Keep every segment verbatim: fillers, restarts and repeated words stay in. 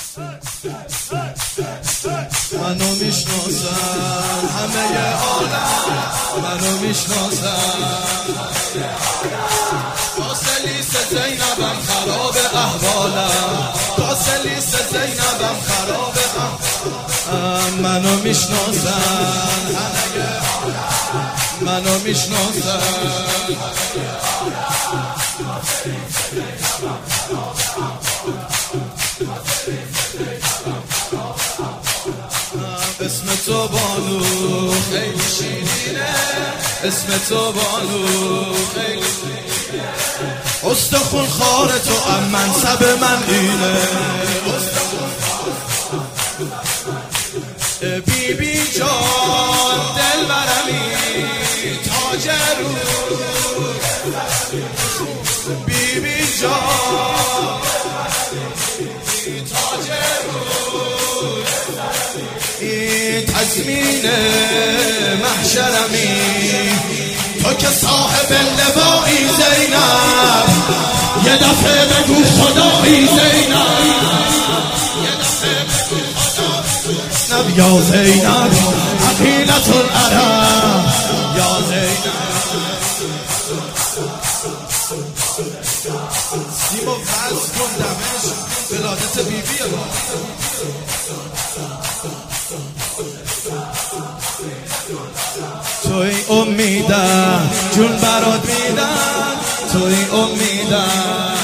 منو میشناسن همه عالم، منو میشناسن. کاسلیس زینبم خراب احوالم، کاسلیس زینبم خراب احوالم. منو میشناسن همه عالم، منو میشناسن. اسم تو بانو خیلی شیرینه، اسم تو بانو خیلی شیرینه. استخون خار تو ام منصب من اینه. بی بی جان دل برمی تاج رو، بی بی جان تاج رو، این تضمین محشرمی. تو که صاحب لوایی زینب، یه دفعه بگو خدایی زینب، یه دفعه بگو خدایی یا زینب عقیلة العرب، یا زینب. سیما فرض کن دمشق ولادت بیبی ما. توی امیدم جون برات میدم، توی امیدم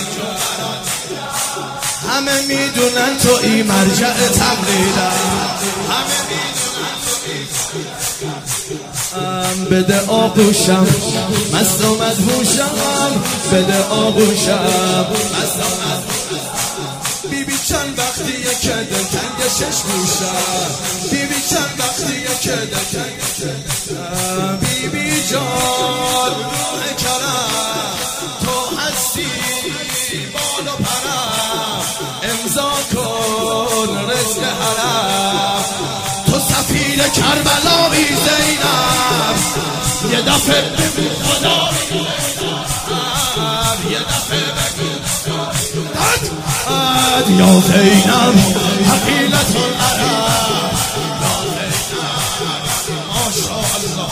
همه میدونن توی مرجع تقلیدم، همه میدونن توی. بده آغوشم مست و مدهوشم، بده آغوشم مست و مدهوشم. بی بی چند وقتیه که دلتنگ شش موشم، بی بی چند وقتیه که دلتنگ شش موشم. بی بی جان روح کرم تو هستی بال و پرم، امضا کن رزق حرم. تو سفیر کربلایی زینب، یه دفعه بگو خدایی زینب، یه دفعه بگو داد یا زینب حقیلة العرب، یا زینب ماشاءالله.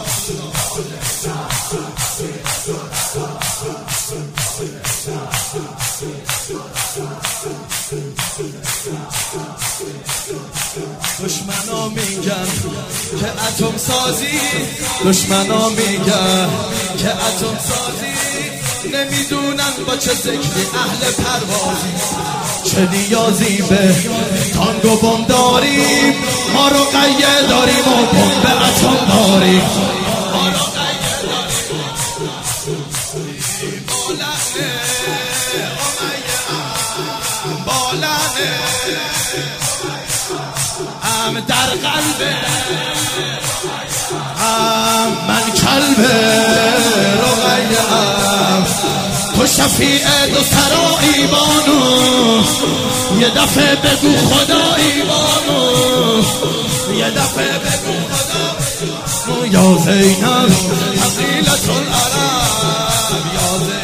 دشمنا میگن که اتم سازی، دشمنا میگن که اتم سازی. نمیدونن با چه ذکری اهل پروازی، چه نیازی به تانگ و بم داریم. ما رو قید داریم و بم به اتم داریم، ما رو قید داریم. بالانه بالانه ام در قلبه، ام من کلبه رقیم. تو شفیع دو سرایی بانو، یه دفعه بگو خدایی بانو، یه دفعه بگو خدایی. یا زینب حقیلة العرب، یا زینب.